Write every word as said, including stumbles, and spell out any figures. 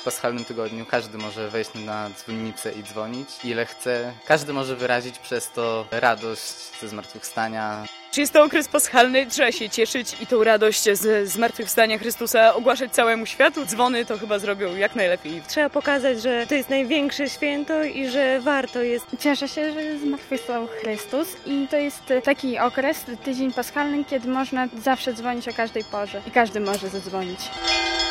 paschalnym tygodniu każdy może wejść na dzwonnicę i dzwonić, ile chce. Każdy może wyrazić przez to radość ze zmartwychwstania. Czy jest to okres paschalny? Trzeba się cieszyć i tą radość ze zmartwychwstania Chrystusa ogłaszać całemu światu. Dzwony to chyba zrobią jak najlepiej. Trzeba pokazać, że to jest największe święto i że warto jest. Cieszę się, że zmartwychwstał Chrystus i to jest taki okres, tydzień paschalny, kiedy można zawsze dzwonić o każdej porze i każdy może zadzwonić.